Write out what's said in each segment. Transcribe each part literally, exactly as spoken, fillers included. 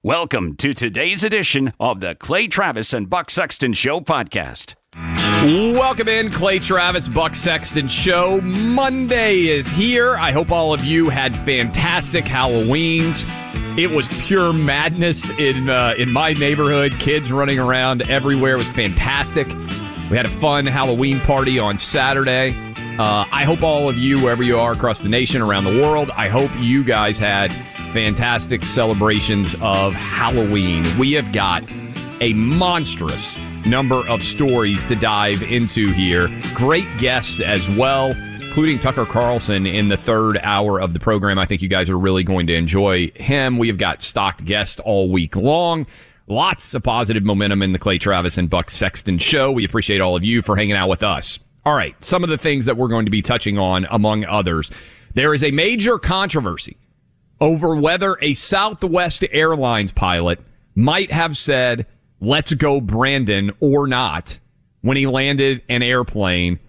Welcome to today's edition of the Clay Travis and Buck Sexton Show podcast. Welcome in, Clay Travis, Buck Sexton Show. Monday is here. I hope all of you had fantastic Halloweens. It was pure madness in uh, in my neighborhood. Kids running around everywhere. It was fantastic. We had a fun Halloween party on Saturday. Uh, I hope all of you, wherever you are across the nation, around the world, I hope you guys had fantastic celebrations of Halloween. We have got a monstrous number of stories to dive into here. Great guests as well, including Tucker Carlson in the third hour of the program. I think you guys are really going to enjoy him. We have got stocked guests all week long. Lots of positive momentum in the Clay Travis and Buck Sexton Show. We appreciate all of you for hanging out with us. All right, some of the things that we're going to be touching on, among others. There is a major controversy over whether a Southwest Airlines pilot might have said, "Let's go, Brandon," or not when he landed an airplane.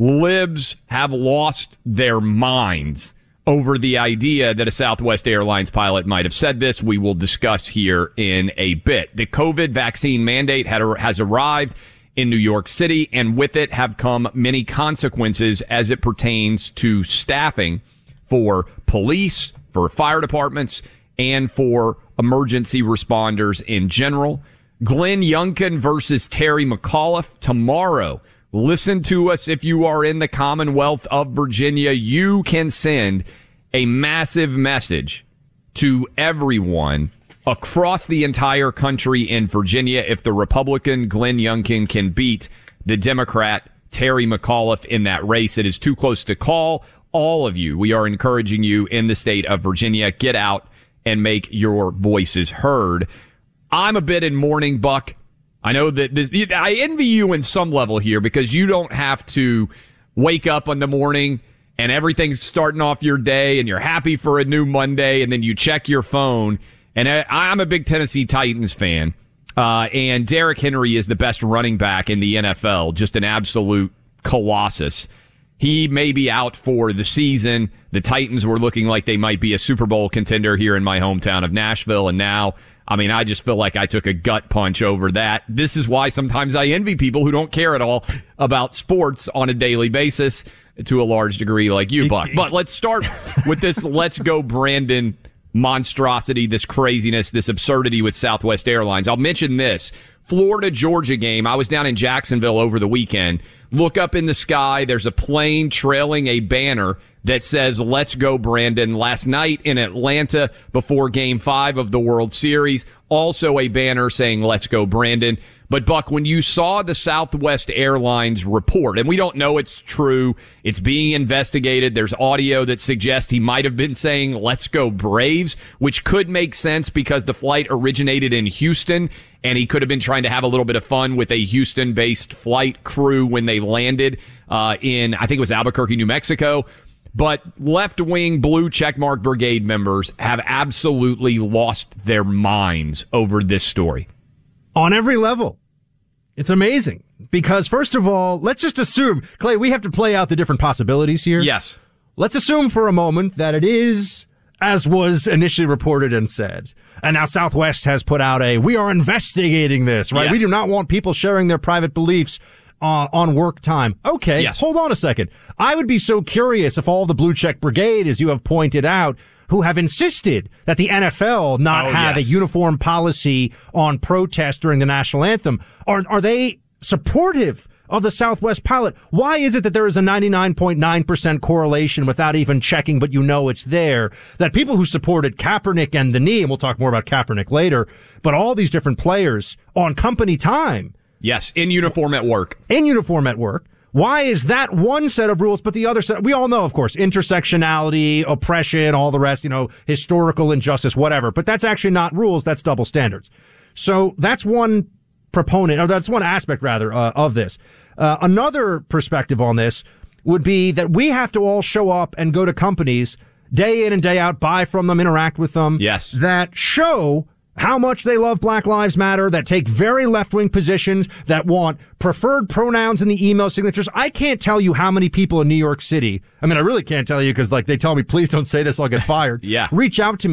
Libs have lost their minds over the idea that a Southwest Airlines pilot might have said this. We will discuss here in a bit. The COVID vaccine mandate had, has arrived in New York City, and with it have come many consequences as it pertains to staffing for police, for fire departments, and for emergency responders in general. Glenn Youngkin versus Terry McAuliffe tomorrow. Listen to us if you are in the Commonwealth of Virginia. You can send a massive message to everyone across the entire country in Virginia if the Republican Glenn Youngkin can beat the Democrat Terry McAuliffe in that race. It is too close to call. All of you, we are encouraging you in the state of Virginia, get out and make your voices heard. I'm a bit in mourning, Buck. I know that this, I envy you in some level here because you don't have to wake up in the morning and everything's starting off your day and you're happy for a new Monday and then you check your phone. And I, I'm a big Tennessee Titans fan. Uh, and Derrick Henry is the best running back in the N F L, just an absolute colossus. He may be out for the season. The Titans were looking like they might be a Super Bowl contender here in my hometown of Nashville. And now, I mean, I just feel like I took a gut punch over that. This is why sometimes I envy people who don't care at all about sports on a daily basis to a large degree like you, Buck. But let's start with this Let's Go Brandon monstrosity, this craziness, this absurdity with Southwest Airlines. I'll mention this. Florida-Georgia game. I was down in Jacksonville over the weekend. Look up in the sky. There's a plane trailing a banner that says, "Let's go, Brandon." Last night in Atlanta before game five of the World Series, also a banner saying, "Let's go, Brandon." But Buck, when you saw the Southwest Airlines report, and we don't know it's true, it's being investigated. There's audio that suggests he might have been saying, "Let's go, Braves," which could make sense because the flight originated in Houston, and he could have been trying to have a little bit of fun with a Houston-based flight crew when they landed uh, in, I think it was Albuquerque, New Mexico. But left-wing blue checkmark brigade members have absolutely lost their minds over this story. On every level. It's amazing. Because, first of all, let's just assume, Clay, we have to play out the different possibilities here. Yes. Let's assume for a moment that it is as was initially reported and said. And now Southwest has put out a, we are investigating this, right? Yes. We do not want people sharing their private beliefs on, on work time. Okay, yes. Hold on a second. I would be so curious if all the Blue Check Brigade, as you have pointed out, who have insisted that the N F L not oh, have yes. a uniform policy on protest during the national anthem, are, are they supportive of the Southwest pilot? Why is it that there is a ninety-nine point nine percent correlation without even checking, but you know it's there, that people who supported Kaepernick and the knee, and we'll talk more about Kaepernick later, but all these different players on company time. Yes, in uniform at work. In uniform at work. Why is that one set of rules, but the other set, we all know, of course, intersectionality, oppression, all the rest, you know, historical injustice, whatever. But that's actually not rules, that's double standards. So that's one proponent, or that's one aspect, rather, uh, of this. Uh, another perspective on this would be that we have to all show up and go to companies day in and day out, buy from them, interact with them. Yes. That show how much they love Black Lives Matter, that take very left-wing positions, that want preferred pronouns in the email signatures. I can't tell you how many people in New York City, I mean, I really can't tell you because, like, they tell me, please don't say this, I'll get fired. Yeah. Reach out to me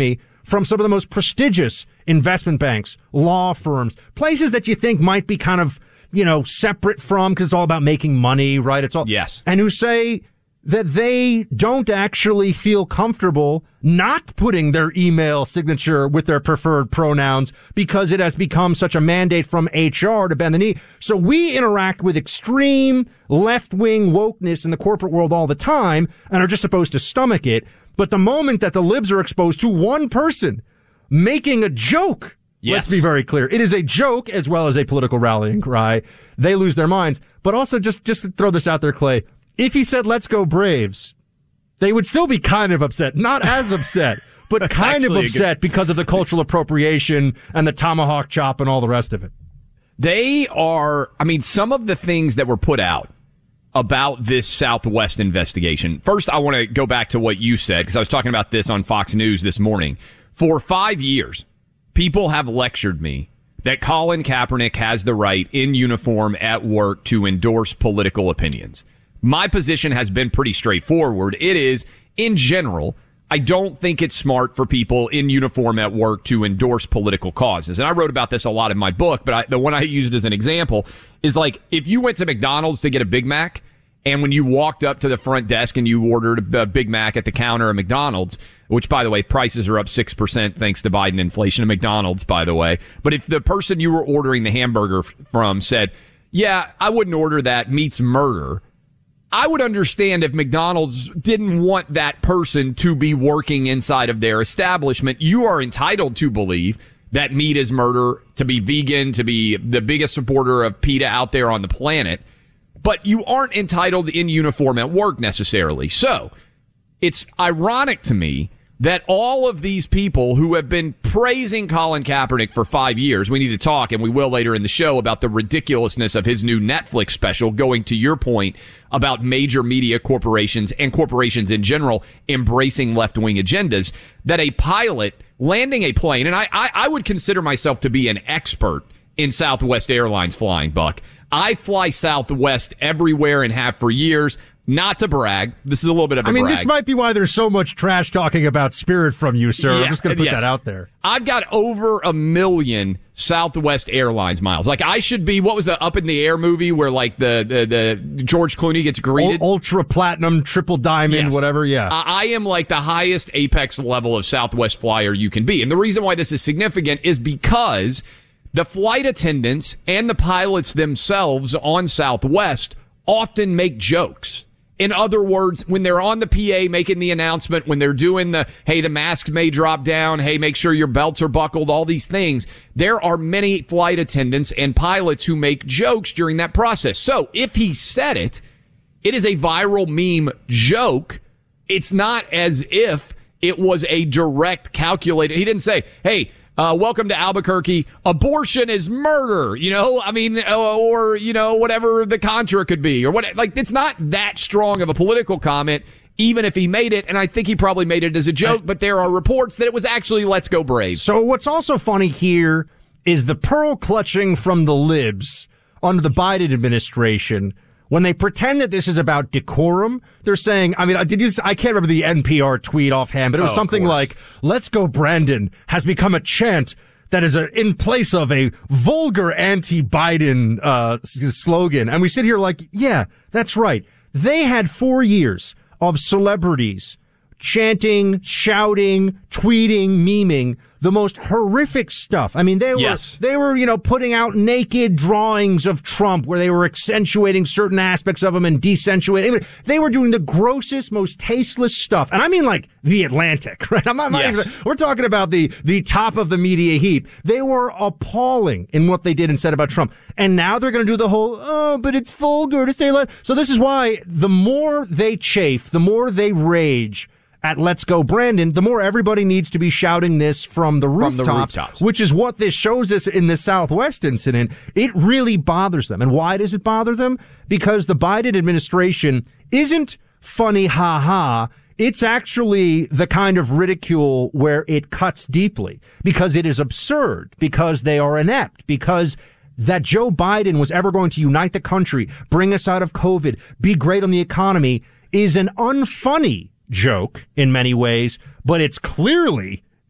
from some of the most prestigious investment banks, law firms, places that you think might be kind of, you know, separate from, because it's all about making money, right? It's all, yes. And who say that they don't actually feel comfortable not putting their email signature with their preferred pronouns because it has become such a mandate from H R to bend the knee. So we interact with extreme left-wing wokeness in the corporate world all the time and are just supposed to stomach it. But the moment that the libs are exposed to one person making a joke, yes. Let's be very clear, it is a joke as well as a political rallying cry, they lose their minds. But also, just, just to throw this out there, Clay, if he said, let's go Braves, they would still be kind of upset. Not as upset, but kind of upset because of the cultural appropriation and the tomahawk chop and all the rest of it. They are, I mean, some of the things that were put out about this Southwest investigation. First, I want to go back to what you said, because I was talking about this on Fox News this morning. For five years, people have lectured me that Colin Kaepernick has the right in uniform at work to endorse political opinions. My position has been pretty straightforward. It is, in general, I don't think it's smart for people in uniform at work to endorse political causes. And I wrote about this a lot in my book, but I, the one I used as an example is like, if you went to McDonald's to get a Big Mac, and when you walked up to the front desk and you ordered a Big Mac at the counter at McDonald's, which, by the way, prices are up six percent thanks to Biden inflation at McDonald's, by the way. But if the person you were ordering the hamburger from said, yeah, I wouldn't order that, meat's murder, I would understand if McDonald's didn't want that person to be working inside of their establishment. You are entitled to believe that meat is murder, to be vegan, to be the biggest supporter of PETA out there on the planet. But you aren't entitled in uniform at work necessarily. So it's ironic to me that all of these people who have been praising Colin Kaepernick for five years, we need to talk, and we will later in the show, about the ridiculousness of his new Netflix special, going to your point about major media corporations and corporations in general embracing left-wing agendas, that a pilot landing a plane, and I, I, I would consider myself to be an expert in Southwest Airlines flying, Buck. I fly Southwest everywhere and have for years. Not to brag. This is a little bit of a I mean, brag. This might be why there's so much trash talking about Spirit from you, sir. Yeah, I'm just going to put yes. that out there. I've got over a million Southwest Airlines miles. Like, I should be, what was the Up in the Air movie where, like, the, the, the George Clooney gets greeted? U- ultra platinum, triple diamond, yes. whatever, yeah. I, I am, like, the highest apex level of Southwest flyer you can be. And the reason why this is significant is because the flight attendants and the pilots themselves on Southwest often make jokes. In other words, when they're on the P A making the announcement, when they're doing the, hey, the masks may drop down, hey, make sure your belts are buckled, all these things, there are many flight attendants and pilots who make jokes during that process. So if he said it, it is a viral meme joke. It's not as if it was a direct calculated. He didn't say, hey, Uh, welcome to Albuquerque. Abortion is murder, you know, I mean, or, you know, whatever the contra could be, or what, like, it's not that strong of a political comment, even if he made it. And I think he probably made it as a joke, but there are reports that it was actually let's go Braves. So what's also funny here is the pearl clutching from the libs under the Biden administration. When they pretend that this is about decorum, they're saying, I mean, did you, I can't remember the N P R tweet offhand, but it was oh, something like, let's go Brandon has become a chant that is a, in place of a vulgar anti-Biden uh, slogan. And we sit here like, yeah, that's right. They had four years of celebrities chanting, shouting, tweeting, memeing the most horrific stuff. I mean, they were, yes. they were, you know, putting out naked drawings of Trump where they were accentuating certain aspects of him and decentuating. They were doing the grossest, most tasteless stuff. And I mean, like, The Atlantic, right? I'm not, I'm not yes. even, we're talking about the, the top of the media heap. They were appalling in what they did and said about Trump. And now they're going to do the whole, oh, but it's vulgar to say that. So this is why the more they chafe, the more they rage at Let's Go Brandon, the more everybody needs to be shouting this from the rooftops, from the rooftops, which is what this shows us in the Southwest incident. It really bothers them. And why does it bother them? Because the Biden administration isn't funny ha-ha. It's actually the kind of ridicule where it cuts deeply because it is absurd, because they are inept, because that Joe Biden was ever going to unite the country, bring us out of COVID, be great on the economy is an unfunny joke in many ways, but it's clearly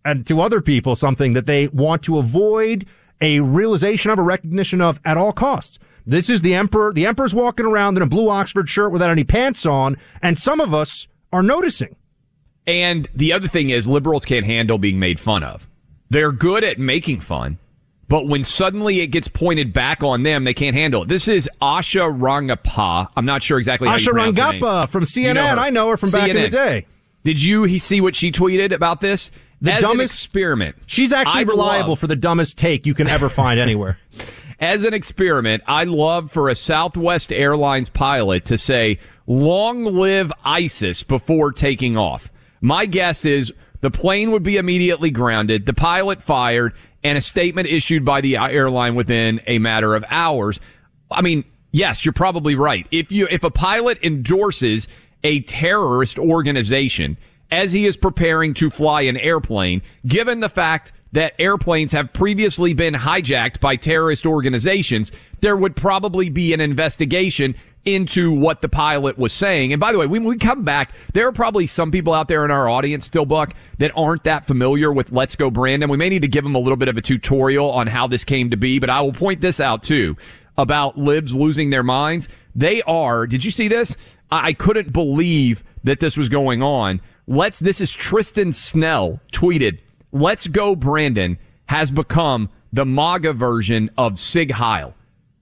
and to other people something that they want to avoid a realization of, a recognition of at all costs. This is the emperor. The emperor's walking around in a blue Oxford shirt without any pants on, and some of us are noticing. And the other thing is, liberals can't handle being made fun of. They're good at making fun, but when suddenly it gets pointed back on them, they can't handle it. This is Asha Rangappa. I'm not sure exactly how Asha you pronounce her name. Rangappa from C N N. You know I know her from C N N. back in the day. Did you see what she tweeted about this? The As dumbest an experiment. She's actually I'd reliable love, for the dumbest take you can ever find anywhere. As an experiment, I'd love for a Southwest Airlines pilot to say, "Long live ISIS," before taking off. My guess is the plane would be immediately grounded, the pilot fired, and a statement issued by the airline within a matter of hours. I mean, yes, you're probably right. If you if a pilot endorses a terrorist organization as he is preparing to fly an airplane, given the fact that airplanes have previously been hijacked by terrorist organizations, there would probably be an investigation into what the pilot was saying. And by the way, when we come back, there are probably some people out there in our audience still, Buck, that aren't that familiar with Let's Go Brandon. We may need to give them a little bit of a tutorial on how this came to be, but I will point this out too about libs losing their minds. They are, did you see this? I couldn't believe that this was going on. Let's, this is Tristan Snell tweeted, "Let's Go Brandon has become the MAGA version of Sig Heil."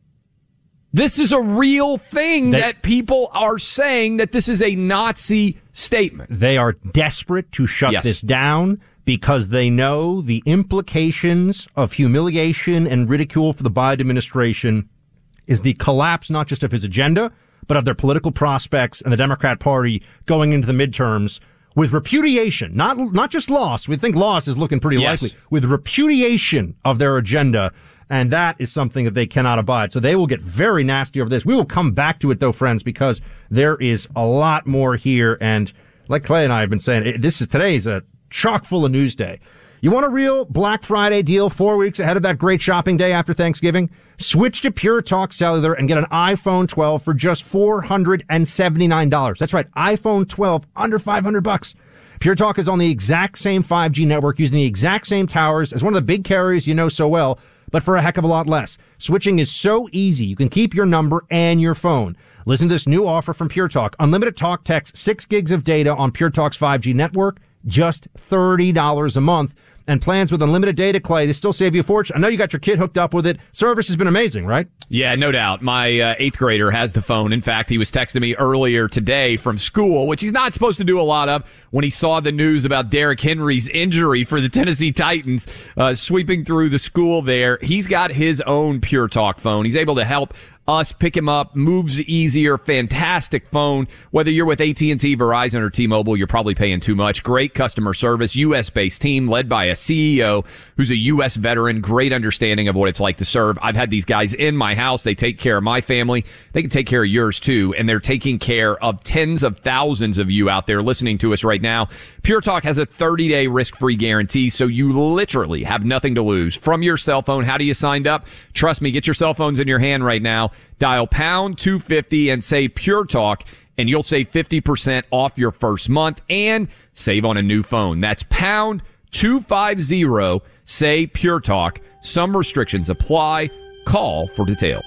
This is a real thing they, that people are saying, that this is a Nazi statement. They are desperate to shut yes. this down because they know the implications of humiliation and ridicule for the Biden administration is the collapse not just of his agenda, but of their political prospects and the Democrat Party going into the midterms with repudiation, not not just loss. We think loss is looking pretty yes. likely, with repudiation of their agenda. And that is something that they cannot abide. So they will get very nasty over this. We will come back to it, though, friends, because there is a lot more here. And like Clay and I have been saying, this is today's a chock full of news day. You want a real Black Friday deal four weeks ahead of that great shopping day after Thanksgiving? Switch to Pure Talk Cellular and get an iPhone twelve for just four hundred seventy-nine dollars. That's right, iPhone twelve under five hundred bucks. Pure Talk is on the exact same five G network, using the exact same towers as one of the big carriers you know so well, but for a heck of a lot less. Switching is so easy. You can keep your number and your phone. Listen to this new offer from Pure Talk. Unlimited talk, text, six gigs of data on Pure Talk's five G network, just thirty dollars a month. And plans with unlimited data, Clay, they still save you a fortune. I know you got your kid hooked up with it. Service has been amazing, right? Yeah, no doubt. My uh, eighth grader has the phone. In fact, he was texting me earlier today from school, which he's not supposed to do a lot of, when he saw the news about Derrick Henry's injury for the Tennessee Titans uh, sweeping through the school there. He's got his own Pure Talk phone. He's able to help us pick him up. Moves easier. Fantastic phone. Whether you're with A T and T, Verizon, or T-Mobile, you're probably paying too much. Great customer service. U S-based team led by a C E O who's a U S veteran. Great understanding of what it's like to serve. I've had these guys in my house. They take care of my family. They can take care of yours too. And they're taking care of tens of thousands of you out there listening to us right now. Pure Talk has a thirty-day risk-free guarantee, so you literally have nothing to lose. From your cell phone, how do you sign up? Trust me, get your cell phones in your hand right now. Dial pound two fifty and say Pure Talk, and you'll save fifty percent off your first month and save on a new phone. That's pound two fifty, say Pure Talk. Some restrictions apply. Call for details.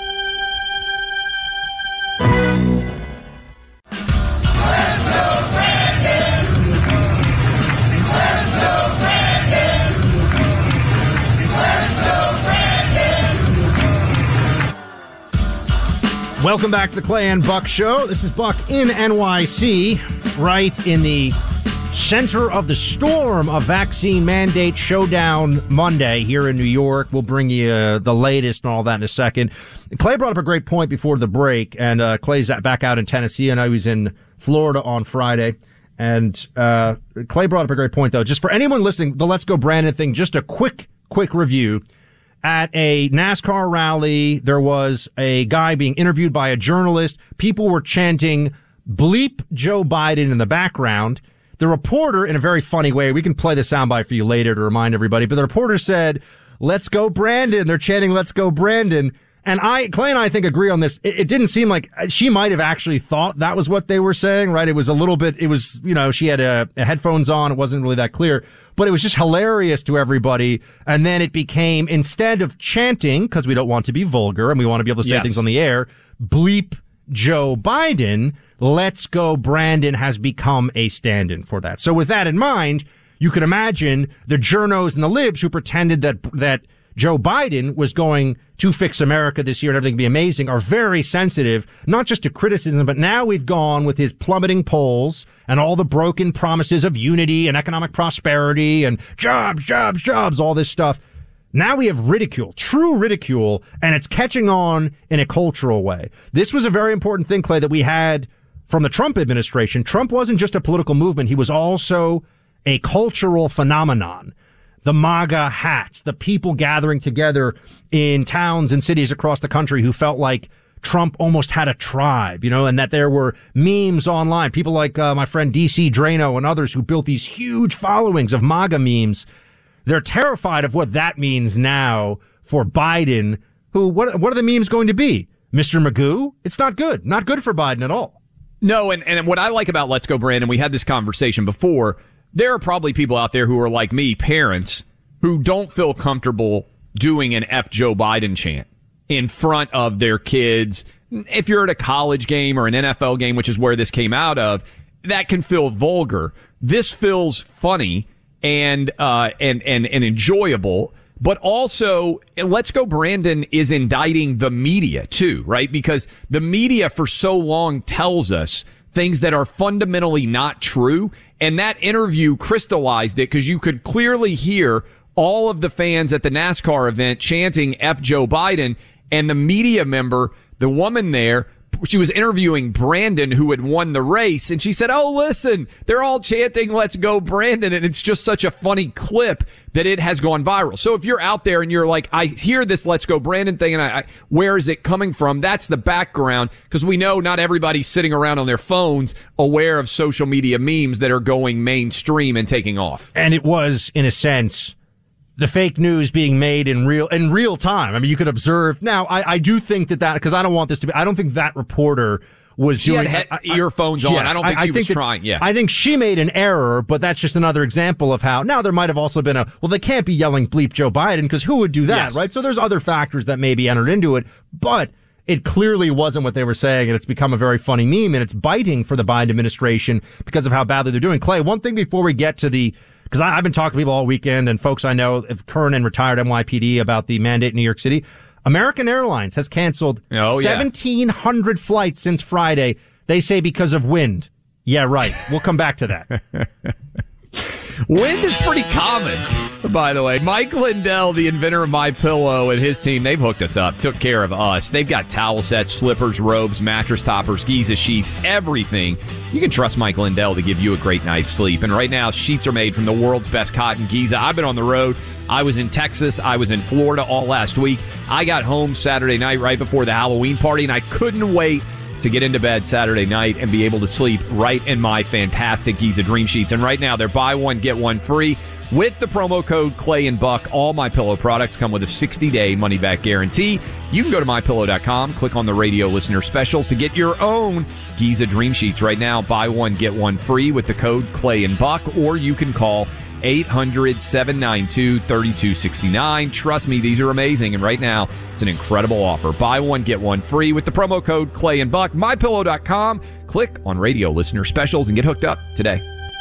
Welcome back to the Clay and Buck Show. This is Buck in N Y C, right in the center of the storm of vaccine mandate showdown Monday here in New York. We'll bring you uh, the latest and all that in a second. Clay brought up a great point before the break, and uh, Clay's back out in Tennessee. I know he was in Florida on Friday. And uh, Clay brought up a great point, though. Just for anyone listening, the Let's Go Brandon thing, just a quick, quick review. At a NASCAR rally, there was a guy being interviewed by a journalist. People were chanting, "Bleep Joe Biden" in the background. The reporter, in a very funny way, we can play the soundbite for you later to remind everybody, but the reporter said, "Let's go Brandon." They're chanting, "Let's go Brandon." and I, Clay and I think agree on this. It, it didn't seem like she might have actually thought that was what they were saying, right? It was a little bit, it was, you know, she had a, a headphones on. It wasn't really that clear, but it was just hilarious to everybody. And then it became, instead of chanting, because we don't want to be vulgar and we want to be able to say yes. things on the air, bleep Joe Biden, let's go Brandon has become a stand-in for that. So with that in mind, you can imagine the journos and the libs who pretended that, that Joe Biden was going to fix America this year and everything be amazing are very sensitive, not just to criticism, but now we've gone with his plummeting polls and all the broken promises of unity and economic prosperity and jobs, jobs, jobs, all this stuff. Now we have ridicule, true ridicule, and it's catching on in a cultural way. This was a very important thing, Clay, that we had from the Trump administration. Trump wasn't just a political movement. He was also a cultural phenomenon. The MAGA hats, the people gathering together in towns and cities across the country who felt like Trump almost had a tribe, you know, and that there were memes online. People like uh, my friend D C Drano and others who built these huge followings of MAGA memes. They're terrified of what that means now for Biden, who, what, what are the memes going to be? Mister Magoo? It's not good. Not good for Biden at all. No, and, and what I like about Let's Go Brandon, we had this conversation before, there are probably people out there who are like me, parents, who don't feel comfortable doing an F Joe Biden chant in front of their kids. If you're at a college game or an N F L game, which is where this came out of, that can feel vulgar. This feels funny and uh and and and enjoyable, but also Let's Go Brandon is indicting the media too, right? Because the media for so long tells us things that are fundamentally not true, and that interview crystallized it because you could clearly hear all of the fans at the NASCAR event chanting F Joe Biden, and the media member, the woman there, she was interviewing Brandon, who had won the race, and she said, oh, listen, they're all chanting, let's go Brandon, and it's just such a funny clip that it has gone viral. So if you're out there and you're like, I hear this let's go Brandon thing, and I, I where is it coming from? That's the background, because we know not everybody's sitting around on their phones aware of social media memes that are going mainstream and taking off. And it was, in a sense, the fake news being made in real in real time. I mean, you could observe. Now, I, I do think that that, because I don't want this to be, I don't think that reporter was she doing had I, earphones I, on. yes, I don't think I, she I was think trying. that, Yeah, I think she made an error, but that's just another example of how. Now, there might have also been a, well, they can't be yelling bleep Joe Biden, because who would do that, yes. right? So there's other factors that maybe entered into it, but it clearly wasn't what they were saying, and it's become a very funny meme, and it's biting for the Biden administration because of how badly they're doing. Clay, one thing before we get to the, because I've been talking to people all weekend and folks I know, current and retired N Y P D, about the mandate in New York City. American Airlines has canceled oh, seventeen hundred yeah. flights since Friday. They say because of wind. Yeah, right. We'll come back to that. Wind is pretty common, by the way. Mike Lindell, the inventor of MyPillow, and his team, they've hooked us up, took care of us. They've got towel sets, slippers, robes, mattress toppers, Giza sheets, everything. You can trust Mike Lindell to give you a great night's sleep. And right now, sheets are made from the world's best cotton, Giza. I've been on the road. I was in Texas. I was in Florida all last week. I got home Saturday night right before the Halloween party, and I couldn't wait to get into bed Saturday night and be able to sleep right in my fantastic Giza Dream Sheets. And right now, they're buy one, get one free with the promo code Clay and Buck. All MyPillow products come with a sixty-day money-back guarantee. You can go to my pillow dot com, click on the radio listener specials to get your own Giza Dream Sheets right now. Buy one, get one free with the code Clay and Buck, or you can call eight hundred, seven nine two, three two six nine. Trust me, these are amazing, and right now it's an incredible offer. Buy one, get one free with the promo code Clay and Buck. my pillow dot com. Click on radio listener specials and get hooked up today.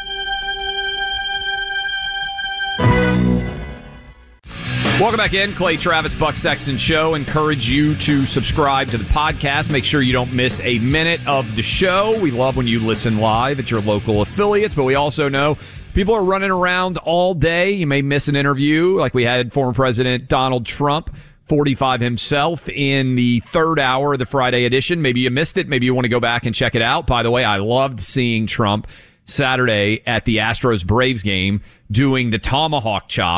Welcome back in. Clay Travis, Buck Sexton Show. Encourage you to subscribe to the podcast. Make sure you don't miss a minute of the show. We love when you listen live at your local affiliates, but we also know people are running around all day. You may miss an interview like we had former President Donald Trump, forty-five himself, in the third hour of the Friday edition. Maybe you missed it. Maybe you want to go back and check it out. By the way, I loved seeing Trump Saturday at the Astros-Braves game doing the tomahawk chop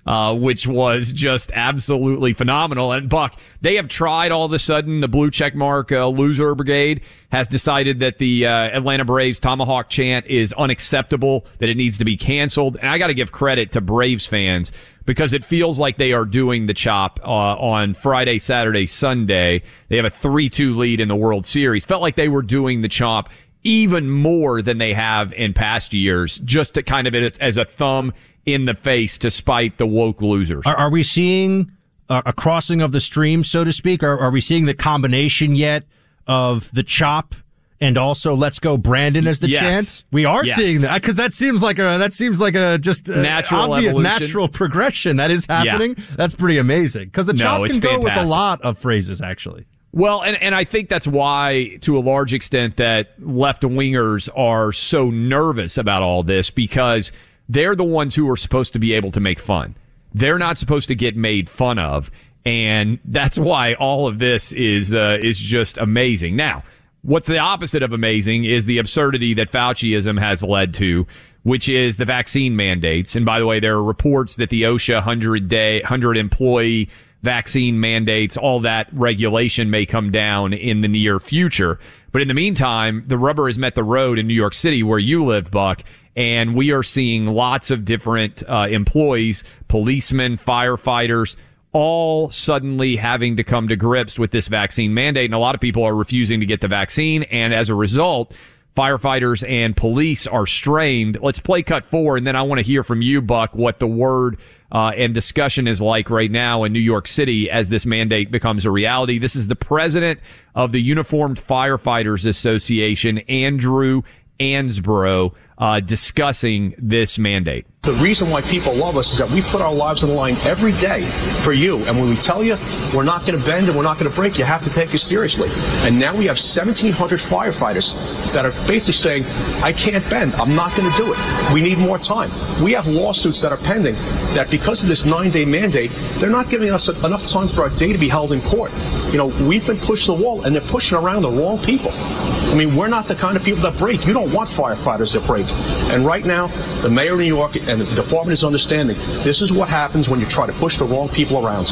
uh, which was just absolutely phenomenal. And Buck, they have tried all of a sudden, the blue checkmark uh, loser brigade has decided that the uh, Atlanta Braves Tomahawk chant is unacceptable, that it needs to be canceled. And I got to give credit to Braves fans because it feels like they are doing the chop uh, on Friday, Saturday, Sunday. They have a three two lead in the World Series. Felt like they were doing the chop even more than they have in past years, just to kind of as a thumb in the face to spite the woke losers. Are, are we seeing a, a crossing of the stream, so to speak? Are, are we seeing the combination yet of the chop and also "Let's Go Brandon" as the yes. chant? We are yes. seeing that because that seems like a that seems like a just a natural obvious, evolution. natural progression that is happening. Yeah. That's pretty amazing because the no, chop can go fantastic. with a lot of phrases, actually. Well, and, and I think that's why, to a large extent, that left-wingers are so nervous about all this because they're the ones who are supposed to be able to make fun. They're not supposed to get made fun of, and that's why all of this is uh, is just amazing. Now, what's the opposite of amazing is the absurdity that Fauciism has led to, which is the vaccine mandates. And by the way, there are reports that the OSHA hundred-day, hundred-employee vaccine mandates, all that regulation may come down in the near future. But in the meantime, the rubber has met the road in New York City where you live, Buck, and we are seeing lots of different uh, employees, policemen, firefighters, all suddenly having to come to grips with this vaccine mandate. And a lot of people are refusing to get the vaccine. And as a result, firefighters and police are strained. Let's play cut four, and then I want to hear from you, Buck, what the word uh, and discussion is like right now in New York City as this mandate becomes a reality. This is the president of the Uniformed Firefighters Association, Andrew Ansbro, uh, discussing this mandate. The reason why people love us is that we put our lives on the line every day for you. And when we tell you we're not going to bend and we're not going to break, you have to take us seriously. And now we have seventeen hundred firefighters that are basically saying, I can't bend. I'm not going to do it. We need more time. We have lawsuits that are pending that because of this nine-day mandate, they're not giving us enough time for our day to be held in court. You know, we've been pushed to the wall, and they're pushing around the wrong people. I mean, we're not the kind of people that break. You don't want firefighters that break. And right now, the mayor of New York and the department is understanding this is what happens when you try to push the wrong people around.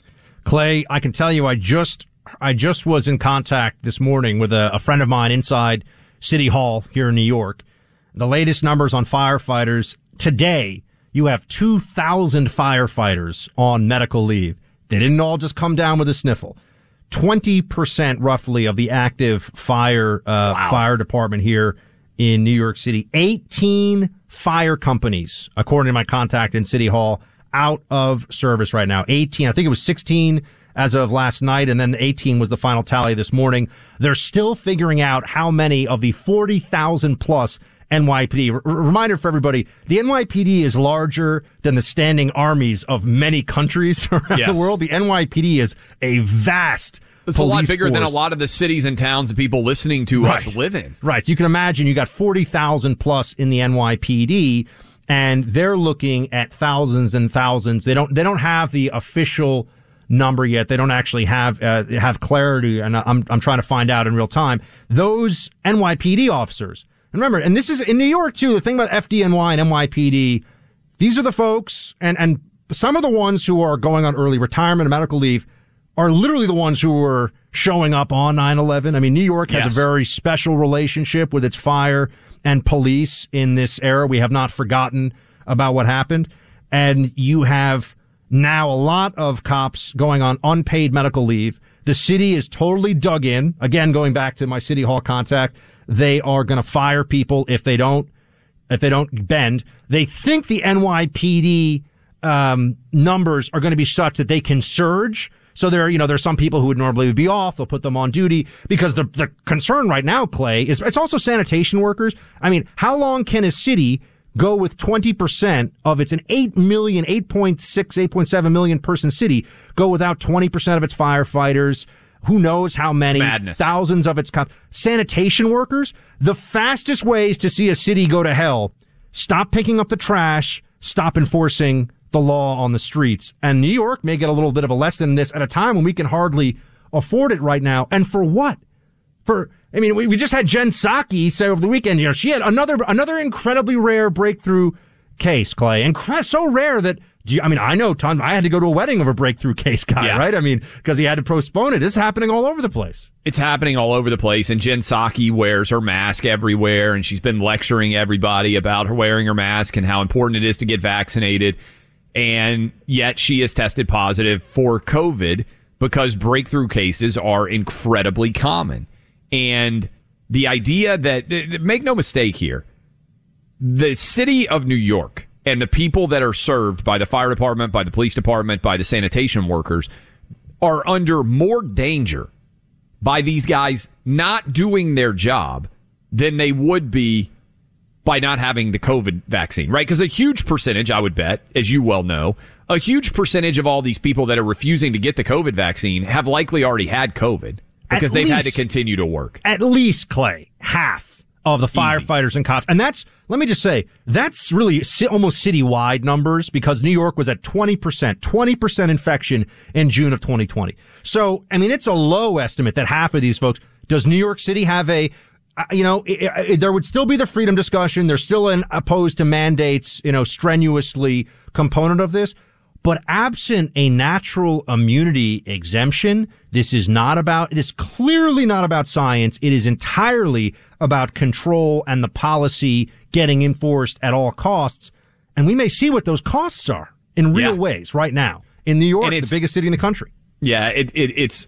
Clay, I can tell you, I just I just was in contact this morning with a, a friend of mine inside City Hall here in New York. The latest numbers on firefighters today, you have two thousand firefighters on medical leave. They didn't all just come down with a sniffle. twenty percent roughly of the active fire uh, wow. fire department here in New York City. eighteen fire companies, according to my contact in City Hall, out of service right now. eighteen. I think it was sixteen as of last night, and then eighteen was the final tally this morning. They're still figuring out how many of the forty thousand plus N Y P D. R- reminder for everybody, the N Y P D is larger than the standing armies of many countries around yes. the world. The N Y P D is a vast It's a lot bigger force. than a lot of the cities and towns and people listening to right. us live in. Right. So you can imagine you got forty thousand plus in the N Y P D, and they're looking at thousands and thousands. They don't, they don't have the official number yet. They don't actually have, uh, have clarity. And I'm, I'm trying to find out in real time. Those N Y P D officers. And remember, and this is in New York too, the thing about F D N Y and N Y P D, these are the folks, and, and some of the ones who are going on early retirement and medical leave are literally the ones who were showing up on nine eleven. I mean, New York has yes. a very special relationship with its fire and police in this era. We have not forgotten about what happened. And you have now a lot of cops going on unpaid medical leave. The city is totally dug in. Again, going back to my City Hall contact, they are going to fire people if they don't, if they don't bend. They think the N Y P D um, numbers are going to be such that they can surge. So there, you know, there's some people who would normally be off. They'll put them on duty because the the concern right now, Clay, is it's also sanitation workers. I mean, how long can a city go with twenty percent of its an eight million, eight point six, eight point seven million person city go without twenty percent of its firefighters? Who knows how many thousands of its cops, sanitation workers? The fastest ways to see a city go to hell: stop picking up the trash, stop enforcing the law on the streets. And New York may get a little bit of a lesson in this at a time when we can hardly afford it right now. And for what? For, I mean, we, we just had Jen Psaki say over the weekend, you know, she had another, another incredibly rare breakthrough case, Clay. And so rare that Do you, I mean, I know Tom, I had to go to a wedding of a breakthrough case guy, yeah. right? I mean, because he had to postpone it. This is happening all over the place. It's happening all over the place. And Jen Psaki wears her mask everywhere. And she's been lecturing everybody about her wearing her mask and how important it is to get vaccinated. And yet she has tested positive for COVID because breakthrough cases are incredibly common. And the idea that, make no mistake here, the city of New York and the people that are served by the fire department, by the police department, by the sanitation workers are under more danger by these guys not doing their job than they would be by not having the COVID vaccine, right? Because a huge percentage, I would bet, as you well know, a huge percentage of all these people that are refusing to get the COVID vaccine have likely already had COVID because at they've least, had to continue to work. At least, Clay, half of the firefighters Easy. and cops. And that's, let me just say, that's really almost citywide numbers because New York was at twenty percent, twenty percent infection in June of twenty twenty. So, I mean, it's a low estimate that half of these folks, does New York City have a, you know, it, it, there would still be the freedom discussion. There's still an opposed to mandates, you know, strenuously component of this. But absent a natural immunity exemption, this is not about, it is clearly not about science. It is entirely about control and the policy getting enforced at all costs. And we may see what those costs are in real yeah. ways right now in New York, the biggest city in the country. Yeah, it, it, it's,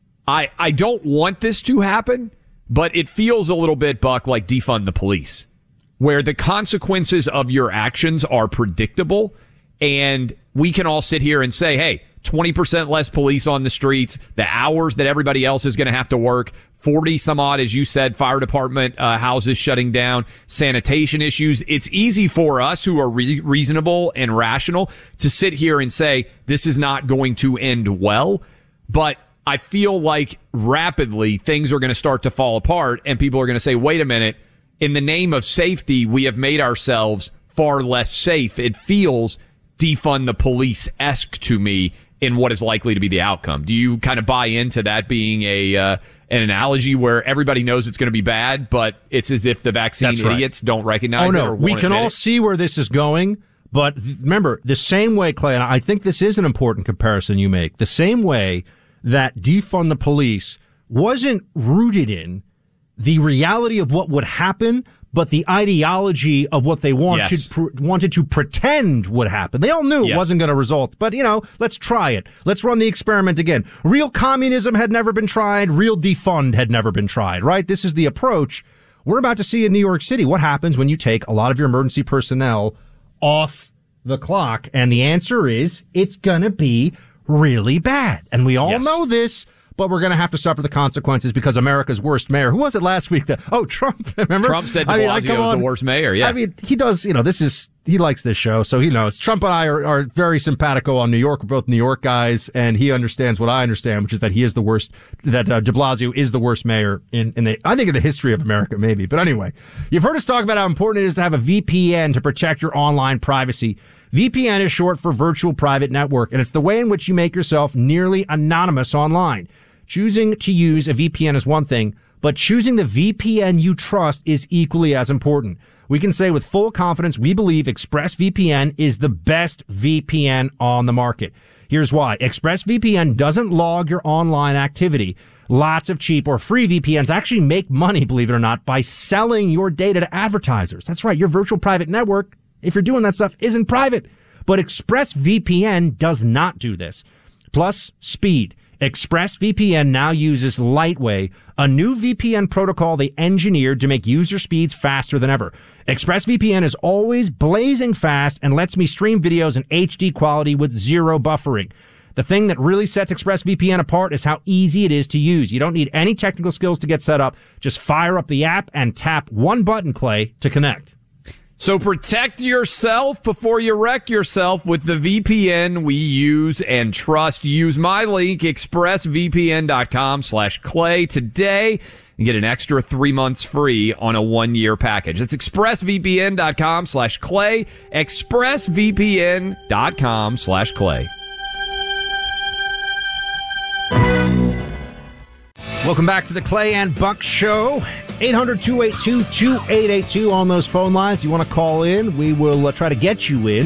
I, I don't want this to happen, but it feels a little bit, Buck, like defund the police, where the consequences of your actions are predictable. And we can all sit here and say, hey, twenty percent less police on the streets, the hours that everybody else is going to have to work, forty some odd, as you said, fire department uh, houses shutting down, sanitation issues. It's easy for us who are re- reasonable and rational to sit here and say this is not going to end well. But I feel like rapidly things are going to start to fall apart and people are going to say, wait a minute, in the name of safety, we have made ourselves far less safe. It feels defund the police-esque to me in what is likely to be the outcome. Do you kind of buy into that being a uh, an analogy where everybody knows it's going to be bad, but it's as if the vaccine That's idiots right. don't recognize oh, no. it or we can all it? see where this is going, but remember, the same way, Clay, and I think this is an important comparison you make, the same way that defund the police wasn't rooted in the reality of what would happen, but the ideology of what they wanted yes. pr- wanted to pretend would happen. They all knew yes. it wasn't going to result, but, you know, let's try it. Let's run the experiment again. Real communism had never been tried. Real defund had never been tried, right? This is the approach we're about to see in New York City. What happens when you take a lot of your emergency personnel off the clock? And the answer is it's going to be really bad. And we all yes. know this. But we're going to have to suffer the consequences because America's worst mayor. Who was it last week? That oh, Trump. Remember? Trump said de Blasio I mean, was the worst mayor. Yeah. I mean, he does. You know, this is he likes this show, so he knows. Trump and I are, are very simpatico on New York. We're both New York guys, and he understands what I understand, which is that he is the worst. That uh, de Blasio is the worst mayor in in the I think in the history of America, maybe. But anyway, you've heard us talk about how important it is to have a V P N to protect your online privacy. V P N is short for Virtual Private Network, and it's the way in which you make yourself nearly anonymous online. Choosing to use a V P N is one thing, but choosing the V P N you trust is equally as important. We can say with full confidence we believe ExpressVPN is the best V P N on the market. Here's why. ExpressVPN doesn't log your online activity. Lots of cheap or free V P Ns actually make money, believe it or not, by selling your data to advertisers. That's right. Your virtual private network, if you're doing that stuff, isn't private. But ExpressVPN does not do this. Plus, speed. ExpressVPN now uses Lightway, a new V P N protocol they engineered to make user speeds faster than ever. ExpressVPN is always blazing fast and lets me stream videos in H D quality with zero buffering. The thing that really sets ExpressVPN apart is how easy it is to use. You don't need any technical skills to get set up. Just fire up the app and tap one button, Clay, to connect. So protect yourself before you wreck yourself with the V P N we use and trust. Use my link, expressvpn.com slash clay today and get an extra three months free on a one-year package. That's expressvpn.com slash clay, expressvpn.com slash clay. Welcome back to the Clay and Buck Show. eight hundred, two eight two, two eight eight two on those phone lines. You want to call in? We will uh, try to get you in.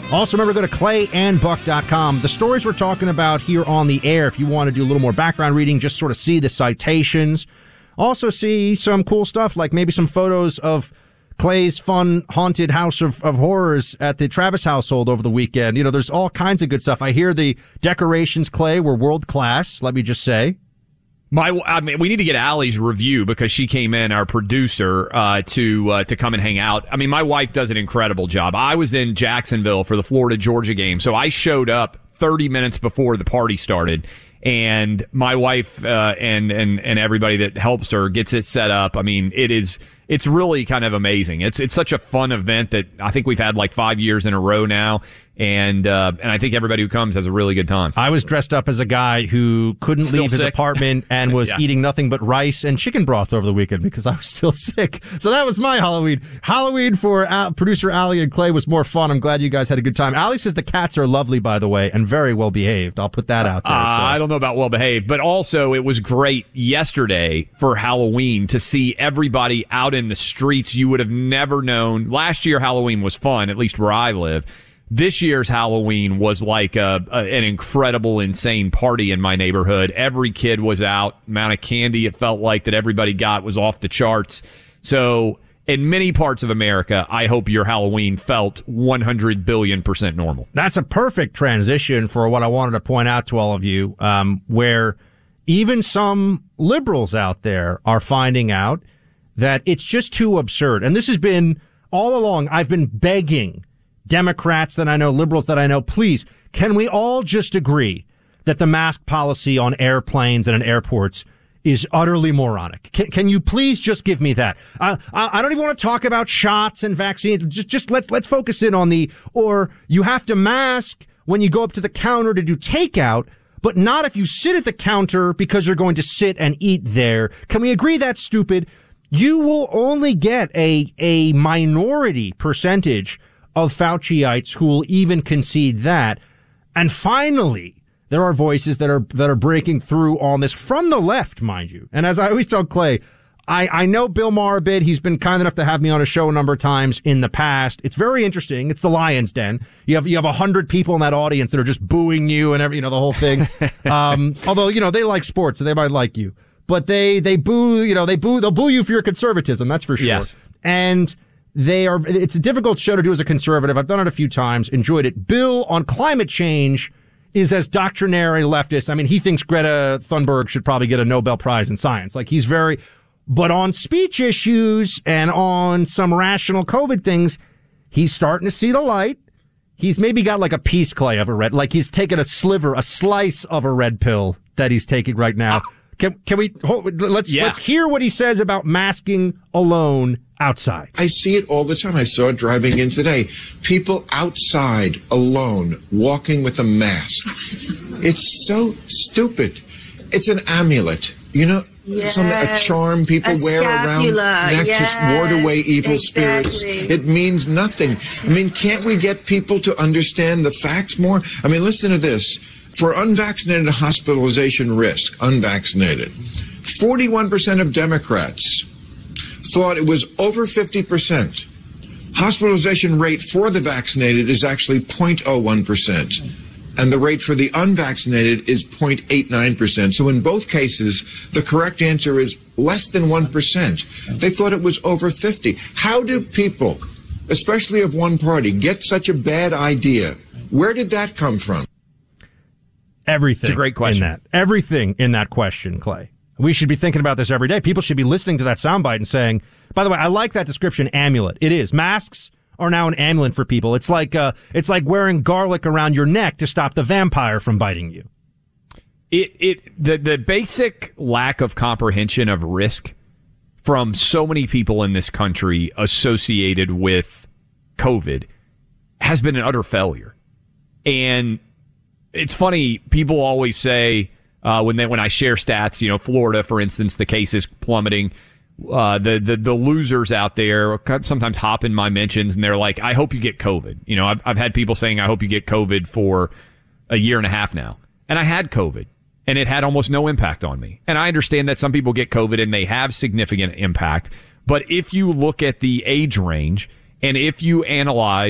Also, remember, go to clay and buck dot com. The stories we're talking about here on the air, if you want to do a little more background reading, just sort of see the citations. Also see some cool stuff, like maybe some photos of Clay's fun haunted house of, of horrors at the Travis household over the weekend. You know, there's all kinds of good stuff. I hear the decorations, Clay, were world class, let me just say. My, I mean, we need to get Allie's review because she came in, our producer, uh, to uh, to come and hang out. I mean, my wife does an incredible job. I was in Jacksonville for the Florida Georgia game, so I showed up thirty minutes before the party started, and my wife uh, and and and everybody that helps her gets it set up. I mean, it is it's really kind of amazing. It's it's such a fun event that I think we've had like five years in a row now. And uh, and I think everybody who comes has a really good time. I was dressed up as a guy who couldn't Still leave his sick. apartment and was yeah. eating nothing but rice and chicken broth over the weekend because I was still sick. So that was my Halloween. Halloween for Al- producer Allie and Clay was more fun. I'm glad you guys had a good time. Allie says the cats are lovely, by the way, and very well behaved. I'll put that out there. Uh, so. I don't know about well behaved, but also it was great yesterday for Halloween to see everybody out in the streets. You would have never known. Last year Halloween was fun, at least where I live. This year's Halloween was like a, a, an incredible, insane party in my neighborhood. Every kid was out. Amount of candy it felt like that everybody got was off the charts. So in many parts of America, I hope your Halloween felt one hundred billion percent normal. That's a perfect transition for what I wanted to point out to all of you, um, where even some liberals out there are finding out that it's just too absurd. And this has been all along. I've been begging Democrats that I know, liberals that I know, please, can we all just agree that the mask policy on airplanes and in airports is utterly moronic? Can, can you please just give me that? Uh, I, I don't even want to talk about shots and vaccines. Just, just let's, let's focus in on the, or you have to mask when you go up to the counter to do takeout, but not if you sit at the counter because you're going to sit and eat there. Can we agree that's stupid? You will only get a, a minority percentage of Fauciites who will even concede that. And finally, there are voices that are that are breaking through on this from the left, mind you. And as I always tell Clay, I, I know Bill Maher a bit. He's been kind enough to have me on a show a number of times in the past. It's very interesting. It's the Lion's Den. You have you have a hundred people in that audience that are just booing you and every you know the whole thing. um, although you know they like sports, so they might like you, but they they boo you know they boo they'll boo you for your conservatism. That's for sure. Yes. And They are, it's a difficult show to do as a conservative. I've done it a few times, enjoyed it. Bill on climate change is as doctrinary leftist. I mean, he thinks Greta Thunberg should probably get a Nobel Prize in science. Like he's very, but on speech issues and on some rational COVID things, he's starting to see the light. He's maybe got like a piece, Clay, of a red, like he's taken a sliver, a slice of a red pill that he's taking right now. Can, can we, hold, let's, yeah. let's hear what he says about masking alone outside. I see it all the time. I saw it driving in today. People outside alone, walking with a mask. It's so stupid. It's an amulet. You know, yes. some a charm people a wear scapula. around neck yes. to ward away evil exactly. spirits. It means nothing. I mean, can't we get people to understand the facts more? I mean, listen to this. For unvaccinated hospitalization risk, unvaccinated, forty-one percent of Democrats thought it was over fifty percent. Hospitalization rate for the vaccinated is actually zero point zero one percent. And the rate for the unvaccinated is zero point eight nine percent. So in both cases, the correct answer is less than one percent. They thought it was over fifty. How do people, especially of one party, get such a bad idea? Where did that come from? Everything. It's a great question. In that. Everything in that question, Clay. We should be thinking about this every day. People should be listening to that soundbite and saying, by the way, I like that description, amulet. It is. Masks are now an amulet for people. It's like uh, it's like wearing garlic around your neck to stop the vampire from biting you. It it the the basic lack of comprehension of risk from so many people in this country associated with COVID has been an utter failure. And it's funny, people always say uh, when they when I share stats, you know, Florida, for instance, the cases plummeting. Uh, the, the, the losers out there sometimes hop in my mentions and they're like, I hope you get COVID. You know, I've, I've had people saying, I hope you get COVID for a year and a half now. And I had COVID and it had almost no impact on me. And I understand that some people get COVID and they have significant impact. But if you look at the age range and if you analyze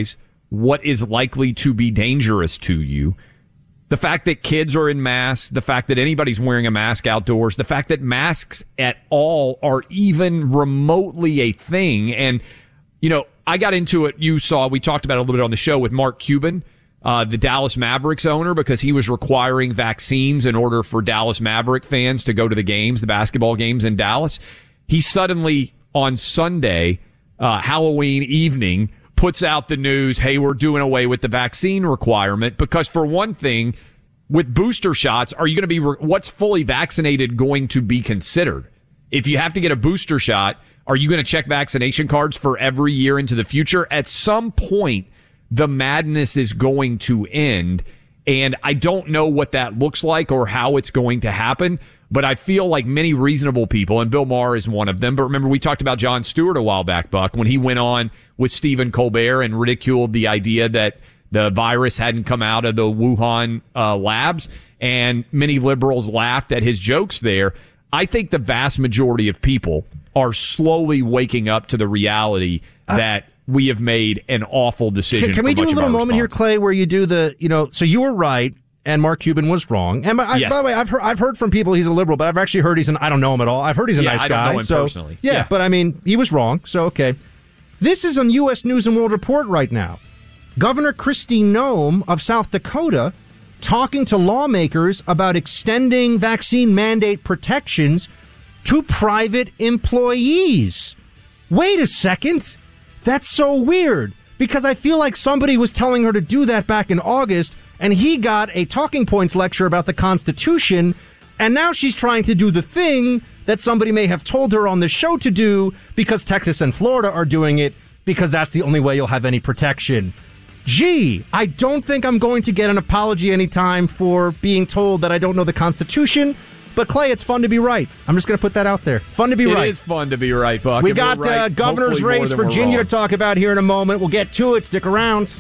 what is likely to be dangerous to you. The fact that kids are in masks, the fact that anybody's wearing a mask outdoors, the fact that masks at all are even remotely a thing. And, you know, I got into it. You saw, we talked about it a little bit on the show with Mark Cuban, uh, the Dallas Mavericks owner, because he was requiring vaccines in order for Dallas Maverick fans to go to the games, the basketball games in Dallas. He suddenly, on Sunday, uh, Halloween evening, puts out the news, hey, we're doing away with the vaccine requirement because, for one thing, with booster shots, are you going to be, re- what's fully vaccinated going to be considered? If you have to get a booster shot, are you going to check vaccination cards for every year into the future? At some point, the madness is going to end, and I don't know what that looks like or how it's going to happen. But I feel like many reasonable people, and Bill Maher is one of them. But remember, we talked about Jon Stewart a while back, Buck, when he went on with Stephen Colbert and ridiculed the idea that the virus hadn't come out of the Wuhan uh, labs, and many liberals laughed at his jokes there. I think the vast majority of people are slowly waking up to the reality uh, that we have made an awful decision. Can, can we do a little moment here, Clay, where you do the, you know, so you were right. And Mark Cuban was wrong. And I, yes. by the way, I've heard, I've heard from people he's a liberal, but I've actually heard he's an, I don't know him at all. I've heard he's a yeah, nice I guy. don't know him so, personally. Yeah, yeah, but I mean, he was wrong. So, okay. This is on U S News and World Report right now. Governor Kristi Noem of South Dakota talking to lawmakers about extending vaccine mandate protections to private employees. Wait a second. That's so weird, because I feel like somebody was telling her to do that back in August, and he got a talking points lecture about the Constitution, and now she's trying to do the thing that somebody may have told her on the show to do because Texas and Florida are doing it, because that's the only way you'll have any protection. Gee, I don't think I'm going to get an apology anytime for being told that I don't know the Constitution. But, Clay, it's fun to be right. I'm just going to put that out there. Fun to be it right. It is fun to be right, Buck. We and got right, uh, governor's race, Virginia, to talk about here in a moment. We'll get to it. Stick around.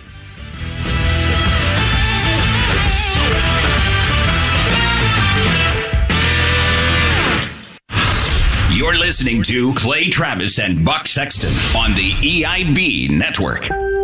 You're listening to Clay Travis and Buck Sexton on the E I B Network.